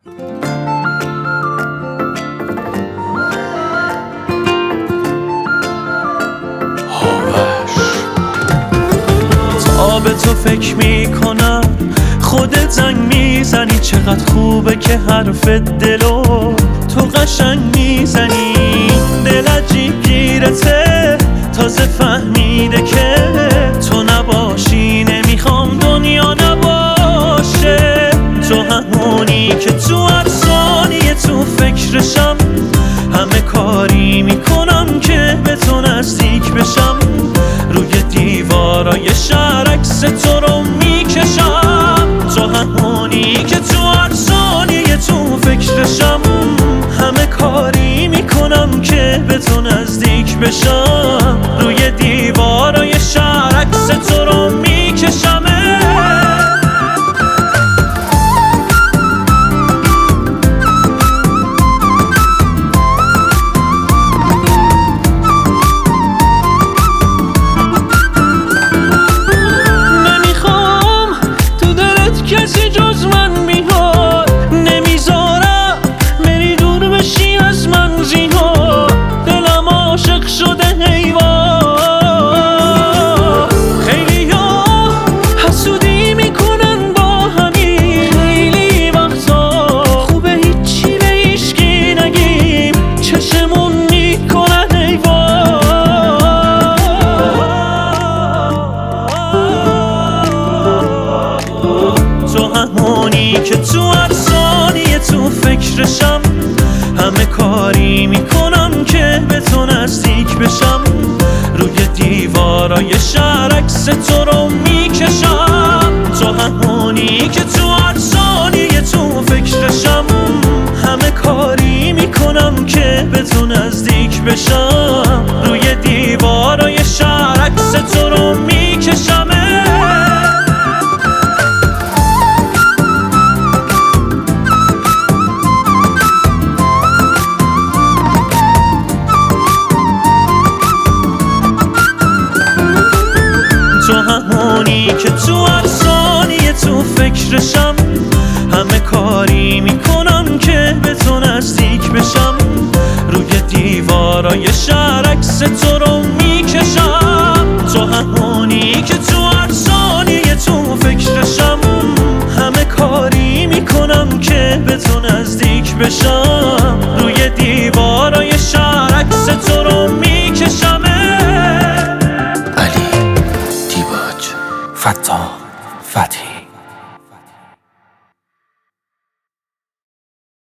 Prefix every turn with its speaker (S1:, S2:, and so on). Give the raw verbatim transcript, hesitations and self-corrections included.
S1: تا به تو فکر میکنم خودت زنگ میزنی، چقدر خوبه که حرف دلو تو قشنگ میزنی. دل عجیب گیرته، تازه فهمیده که تو نباشی نمیخوام دنیا نباشه. تو همونی که تو هر ثانیه تو فکرشم، همه کاری میکنم که به تو نزدیک بشم. روی دیوارای شهر عکس تو رو میکشم. تو همونی که تو هر ثانیه تو فکرشم، همه کاری میکنم که به تو نزدیک بشم. روی دیوارای شهر عکس تو رو میکشم. کسی جز من بیاد نمیذارم بری دور بشی از من زیاد. دلم عاشق شده حیوان. خیلی ها حسودی میکنن با همین، خیلی وقتا خوبه هیچی به هیچکی نگیم، چشمون میکنن حیوان. تو همونی که تو هر ثانیه تو فکرشم، همه کاری میکنم که به تو نزدیک بشم. روی دیوارای شهر عکس تو رو میکشم. تو همونی که تو هر ثانیه تو فکرشم، همه کاری میکنم که به تو نزدیک بشم. روی دیوارای شهر عکس تو رو میکشم. تو همونی که تو هر ثانیه تو فکرشم، همه کاری میکنم که به تو نزدیک بشم. روی دیوارای شهر عکس تو رو میکشم. تو همونی که تو هر ثانیه تو فکرشم، همه کاری میکنم که به تو نزدیک بشم.